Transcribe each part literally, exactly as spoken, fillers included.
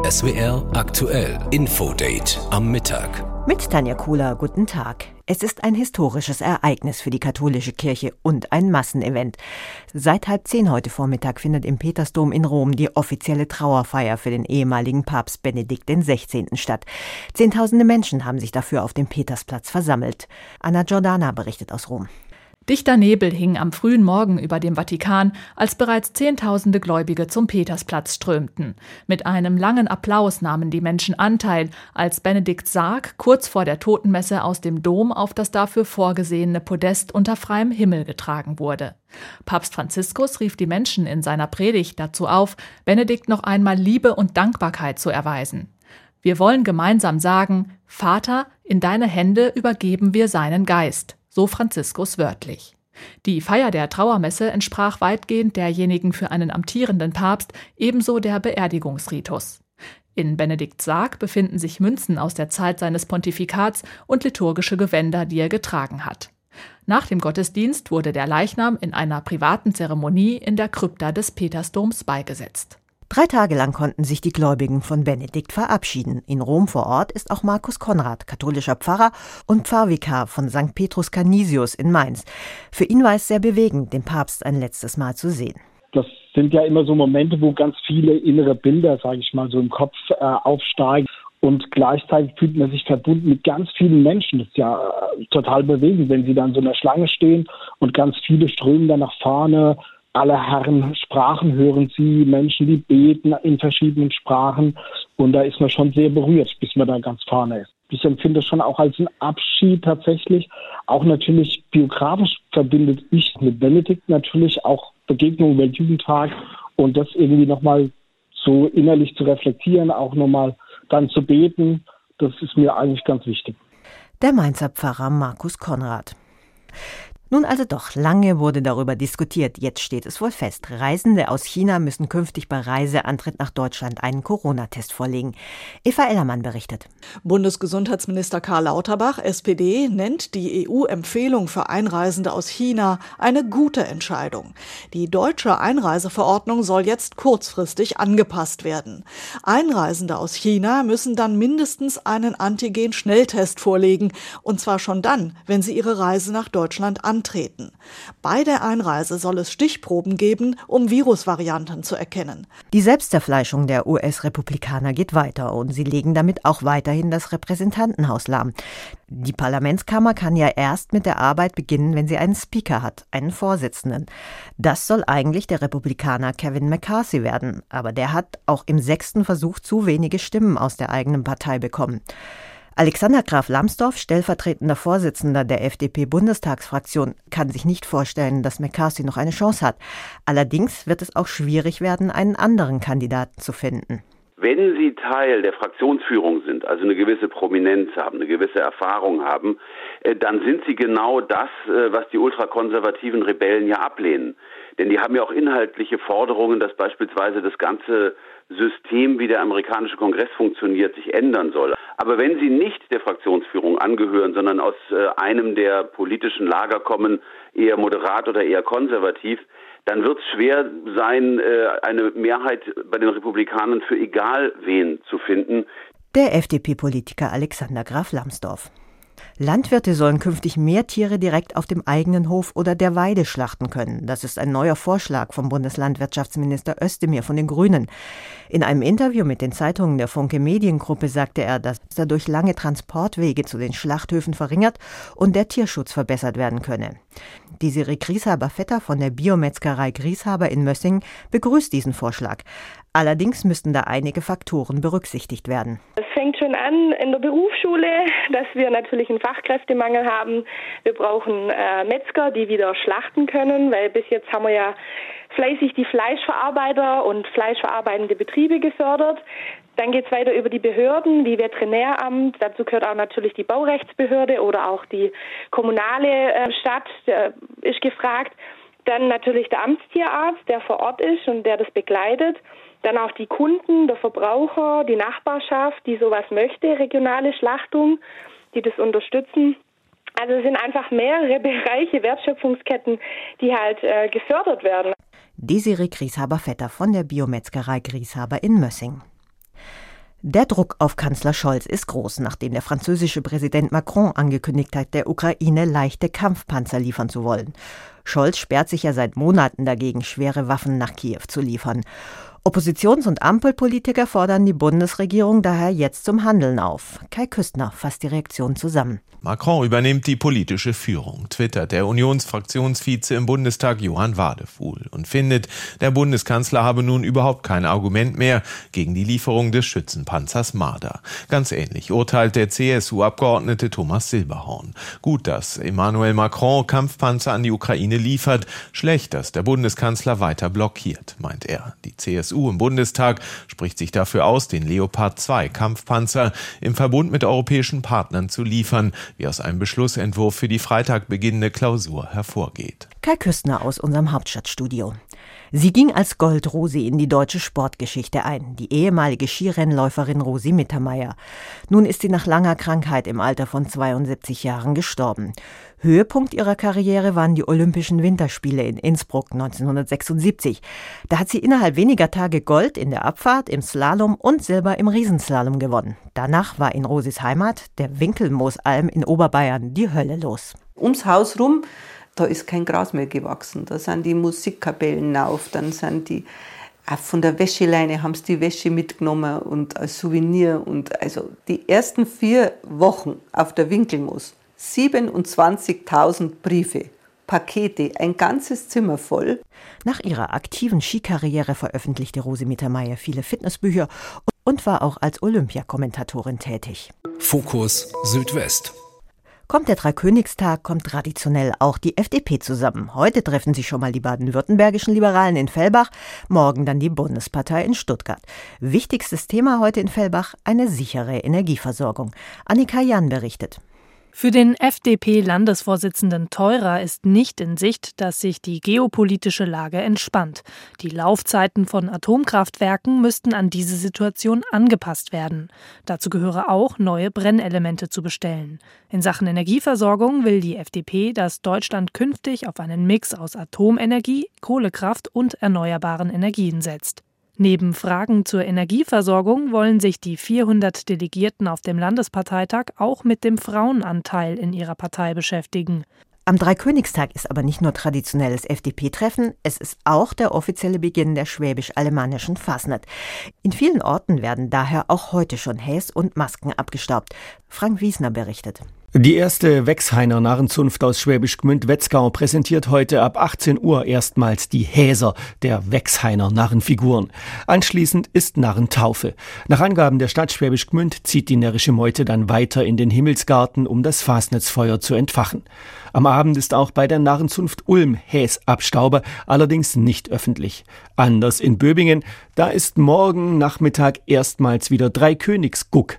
S W R aktuell Infodate am Mittag. Mit Tanja Kuhler, guten Tag. Es ist ein historisches Ereignis für die katholische Kirche und ein Massenevent. Seit halb zehn heute Vormittag findet im Petersdom in Rom die offizielle Trauerfeier für den ehemaligen Papst Benedikt der Sechzehnten statt. Zehntausende Menschen haben sich dafür auf dem Petersplatz versammelt. Anna Giordana berichtet aus Rom. Dichter Nebel hing am frühen Morgen über dem Vatikan, als bereits Zehntausende Gläubige zum Petersplatz strömten. Mit einem langen Applaus nahmen die Menschen Anteil, als Benedikts Sarg kurz vor der Totenmesse aus dem Dom auf das dafür vorgesehene Podest unter freiem Himmel getragen wurde. Papst Franziskus rief die Menschen in seiner Predigt dazu auf, Benedikt noch einmal Liebe und Dankbarkeit zu erweisen. Wir wollen gemeinsam sagen: Vater, in deine Hände übergeben wir seinen Geist. So Franziskus wörtlich. Die Feier der Trauermesse entsprach weitgehend derjenigen für einen amtierenden Papst, ebenso der Beerdigungsritus. In Benedikts Sarg befinden sich Münzen aus der Zeit seines Pontifikats und liturgische Gewänder, die er getragen hat. Nach dem Gottesdienst wurde der Leichnam in einer privaten Zeremonie in der Krypta des Petersdoms beigesetzt. Drei Tage lang konnten sich die Gläubigen von Benedikt verabschieden. In Rom vor Ort ist auch Markus Konrad, katholischer Pfarrer und Pfarrvikar von Sankt Petrus Canisius in Mainz. Für ihn war es sehr bewegend, den Papst ein letztes Mal zu sehen. Das sind ja immer so Momente, wo ganz viele innere Bilder, sage ich mal, so im Kopf äh, aufsteigen. Und gleichzeitig fühlt man sich verbunden mit ganz vielen Menschen. Das ist ja äh, total bewegend, wenn sie dann so in der Schlange stehen und ganz viele strömen dann nach vorne. Alle Herren Sprachen hören sie, Menschen, die beten in verschiedenen Sprachen. Und da ist man schon sehr berührt, bis man da ganz vorne ist. Ich empfinde es schon auch als einen Abschied tatsächlich. Auch natürlich biografisch verbindet ich mit Benedikt natürlich auch Begegnungen Weltjugendtag. Und das irgendwie nochmal so innerlich zu reflektieren, auch nochmal dann zu beten, das ist mir eigentlich ganz wichtig. Der Mainzer Pfarrer Markus Konrad. Nun also doch, lange wurde darüber diskutiert. Jetzt steht es wohl fest. Reisende aus China müssen künftig bei Reiseantritt nach Deutschland einen Corona-Test vorlegen. Eva Ellermann berichtet. Bundesgesundheitsminister Karl Lauterbach, S P D, nennt die E U-Empfehlung für Einreisende aus China eine gute Entscheidung. Die deutsche Einreiseverordnung soll jetzt kurzfristig angepasst werden. Einreisende aus China müssen dann mindestens einen Antigen-Schnelltest vorlegen, und zwar schon dann, wenn sie ihre Reise nach Deutschland antreten. Antreten. Bei der Einreise soll es Stichproben geben, um Virusvarianten zu erkennen. Die Selbstzerfleischung der U S-Republikaner geht weiter und sie legen damit auch weiterhin das Repräsentantenhaus lahm. Die Parlamentskammer kann ja erst mit der Arbeit beginnen, wenn sie einen Speaker hat, einen Vorsitzenden. Das soll eigentlich der Republikaner Kevin McCarthy werden, aber der hat auch im sechsten Versuch zu wenige Stimmen aus der eigenen Partei bekommen. Alexander Graf Lambsdorff, stellvertretender Vorsitzender der F D P-Bundestagsfraktion, kann sich nicht vorstellen, dass McCarthy noch eine Chance hat. Allerdings wird es auch schwierig werden, einen anderen Kandidaten zu finden. Wenn Sie Teil der Fraktionsführung sind, also eine gewisse Prominenz haben, eine gewisse Erfahrung haben, dann sind Sie genau das, was die ultrakonservativen Rebellen ja ablehnen. Denn die haben ja auch inhaltliche Forderungen, dass beispielsweise das ganze System, wie der amerikanische Kongress funktioniert, sich ändern soll. Aber wenn Sie nicht der Fraktionsführung angehören, sondern aus äh, einem der politischen Lager kommen, eher moderat oder eher konservativ, dann wird es schwer sein, äh, eine Mehrheit bei den Republikanern für egal wen zu finden. Der F D P-Politiker Alexander Graf Lambsdorff. Landwirte sollen künftig mehr Tiere direkt auf dem eigenen Hof oder der Weide schlachten können. Das ist ein neuer Vorschlag vom Bundeslandwirtschaftsminister Özdemir von den Grünen. In einem Interview mit den Zeitungen der Funke Mediengruppe sagte er, dass dadurch lange Transportwege zu den Schlachthöfen verringert und der Tierschutz verbessert werden könne. Desiree Grieshaber-Vetter von der Biometzgerei Grieshaber in Mössingen begrüßt diesen Vorschlag. Allerdings müssten da einige Faktoren berücksichtigt werden. Es fängt schon an in der Berufsschule, dass wir natürlich einen Fachkräftemangel haben. Wir brauchen äh, Metzger, die wieder schlachten können, weil bis jetzt haben wir ja fleißig die Fleischverarbeiter und fleischverarbeitende Betriebe gefördert. Dann geht es weiter über die Behörden wie Veterinäramt. Dazu gehört auch natürlich die Baurechtsbehörde oder auch die kommunale äh, Stadt äh, ist gefragt. Dann natürlich der Amtstierarzt, der vor Ort ist und der das begleitet. Dann auch die Kunden, der Verbraucher, die Nachbarschaft, die sowas möchte, regionale Schlachtung, die das unterstützen. Also es sind einfach mehrere Bereiche, Wertschöpfungsketten, die halt äh, gefördert werden. Desiree Grieshaber-Vetter von der Biometzgerei Grieshaber in Mössingen. Der Druck auf Kanzler Scholz ist groß, nachdem der französische Präsident Macron angekündigt hat, der Ukraine leichte Kampfpanzer liefern zu wollen. Scholz sperrt sich ja seit Monaten dagegen, schwere Waffen nach Kiew zu liefern. Oppositions- und Ampelpolitiker fordern die Bundesregierung daher jetzt zum Handeln auf. Kai Küstner fasst die Reaktion zusammen. Macron übernimmt die politische Führung, twittert der Unionsfraktionsvize im Bundestag Johann Wadefuhl und findet, der Bundeskanzler habe nun überhaupt kein Argument mehr gegen die Lieferung des Schützenpanzers Marder. Ganz ähnlich urteilt der C S U-Abgeordnete Thomas Silberhorn. Gut, dass Emmanuel Macron Kampfpanzer an die Ukraine liefert, schlecht, dass der Bundeskanzler weiter blockiert, meint er. Die C S U im Bundestag spricht sich dafür aus, den Leopard zwei Kampfpanzer im Verbund mit europäischen Partnern zu liefern, wie aus einem Beschlussentwurf für die Freitag beginnende Klausur hervorgeht. Kai Küstner aus unserem Hauptstadtstudio. Sie ging als Goldrosi in die deutsche Sportgeschichte ein, die ehemalige Skirennläuferin Rosi Mittermeier. Nun ist sie nach langer Krankheit im Alter von zweiundsiebzig Jahren gestorben. Höhepunkt ihrer Karriere waren die Olympischen Winterspiele in Innsbruck neunzehnhundertsechsundsiebzig. Da hat sie innerhalb weniger Tage Gold in der Abfahrt, im Slalom und Silber im Riesenslalom gewonnen. Danach war in Rosis Heimat, der Winkelmoosalm in Oberbayern, die Hölle los. Ums Haus rum, da ist kein Gras mehr gewachsen. Da sind die Musikkapellen auf, dann sind die, auch von der Wäscheleine haben sie die Wäsche mitgenommen und als Souvenir. Und also die ersten vier Wochen auf der Winkelmoos, siebenundzwanzigtausend Briefe, Pakete, ein ganzes Zimmer voll. Nach ihrer aktiven Skikarriere veröffentlichte Rosi Mittermeier viele Fitnessbücher und war auch als Olympiakommentatorin tätig. Fokus Südwest. Kommt der Dreikönigstag, kommt traditionell auch die F D P zusammen. Heute treffen sich schon mal die baden-württembergischen Liberalen in Fellbach, morgen dann die Bundespartei in Stuttgart. Wichtigstes Thema heute in Fellbach, eine sichere Energieversorgung. Annika Jan berichtet. Für den F D P-Landesvorsitzenden Theurer ist nicht in Sicht, dass sich die geopolitische Lage entspannt. Die Laufzeiten von Atomkraftwerken müssten an diese Situation angepasst werden. Dazu gehöre auch, neue Brennelemente zu bestellen. In Sachen Energieversorgung will die F D P, dass Deutschland künftig auf einen Mix aus Atomenergie, Kohlekraft und erneuerbaren Energien setzt. Neben Fragen zur Energieversorgung wollen sich die vierhundert Delegierten auf dem Landesparteitag auch mit dem Frauenanteil in ihrer Partei beschäftigen. Am Dreikönigstag ist aber nicht nur traditionelles F D P-Treffen, es ist auch der offizielle Beginn der schwäbisch-alemannischen Fasnet. In vielen Orten werden daher auch heute schon Häs und Masken abgestaubt. Frank Wiesner berichtet. Die erste Wechshainer Narrenzunft aus Schwäbisch Gmünd-Wetzgau präsentiert heute ab achtzehn Uhr erstmals die Häser der Wechshainer Narrenfiguren. Anschließend ist Narrentaufe. Nach Angaben der Stadt Schwäbisch Gmünd zieht die närrische Meute dann weiter in den Himmelsgarten, um das Fasnetsfeuer zu entfachen. Am Abend ist auch bei der Narrenzunft Ulm Häsabstauber, allerdings nicht öffentlich. Anders in Böbingen, da ist morgen Nachmittag erstmals wieder Dreikönigsguck.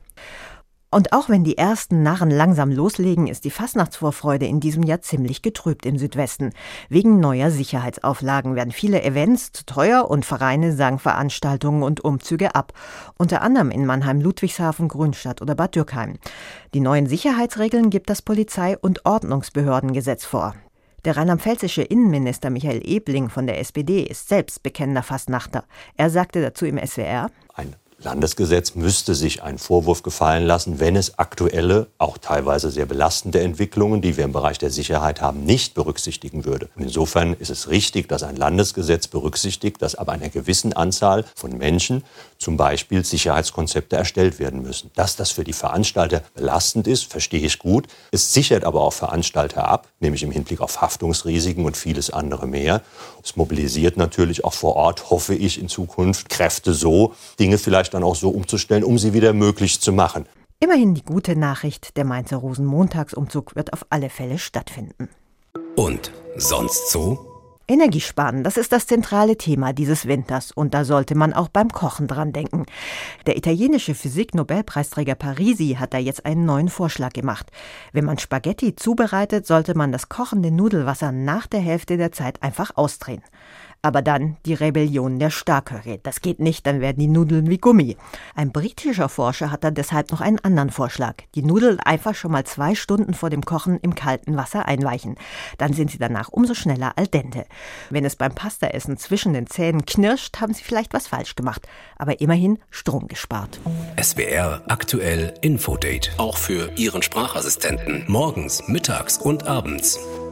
Und auch wenn die ersten Narren langsam loslegen, ist die Fastnachtsvorfreude in diesem Jahr ziemlich getrübt im Südwesten. Wegen neuer Sicherheitsauflagen werden viele Events zu teuer und Vereine sagen Veranstaltungen und Umzüge ab. Unter anderem in Mannheim, Ludwigshafen, Grünstadt oder Bad Dürkheim. Die neuen Sicherheitsregeln gibt das Polizei- und Ordnungsbehördengesetz vor. Der rheinland-pfälzische Innenminister Michael Ebling von der S P D ist selbst bekennender Fastnachter. Er sagte dazu im S W R: Ein Landesgesetz müsste sich einen Vorwurf gefallen lassen, wenn es aktuelle, auch teilweise sehr belastende Entwicklungen, die wir im Bereich der Sicherheit haben, nicht berücksichtigen würde. Und insofern ist es richtig, dass ein Landesgesetz berücksichtigt, dass ab einer gewissen Anzahl von Menschen zum Beispiel Sicherheitskonzepte erstellt werden müssen. Dass das für die Veranstalter belastend ist, verstehe ich gut. Es sichert aber auch Veranstalter ab, nämlich im Hinblick auf Haftungsrisiken und vieles andere mehr. Es mobilisiert natürlich auch vor Ort, hoffe ich, in Zukunft Kräfte so, Dinge vielleicht dann auch so umzustellen, um sie wieder möglich zu machen. Immerhin die gute Nachricht, der Mainzer Rosenmontagsumzug wird auf alle Fälle stattfinden. Und sonst so? Energiesparen, das ist das zentrale Thema dieses Winters und da sollte man auch beim Kochen dran denken. Der italienische Physik-Nobelpreisträger Parisi hat da jetzt einen neuen Vorschlag gemacht. Wenn man Spaghetti zubereitet, sollte man das kochende Nudelwasser nach der Hälfte der Zeit einfach ausdrehen. Aber dann die Rebellion der Starköre. Das geht nicht, dann werden die Nudeln wie Gummi. Ein britischer Forscher hat dann deshalb noch einen anderen Vorschlag. Die Nudeln einfach schon mal zwei Stunden vor dem Kochen im kalten Wasser einweichen. Dann sind sie danach umso schneller al dente. Wenn es beim Pastaessen zwischen den Zähnen knirscht, haben sie vielleicht was falsch gemacht. Aber immerhin Strom gespart. S W R aktuell Infodate. Auch für Ihren Sprachassistenten. Morgens, mittags und abends.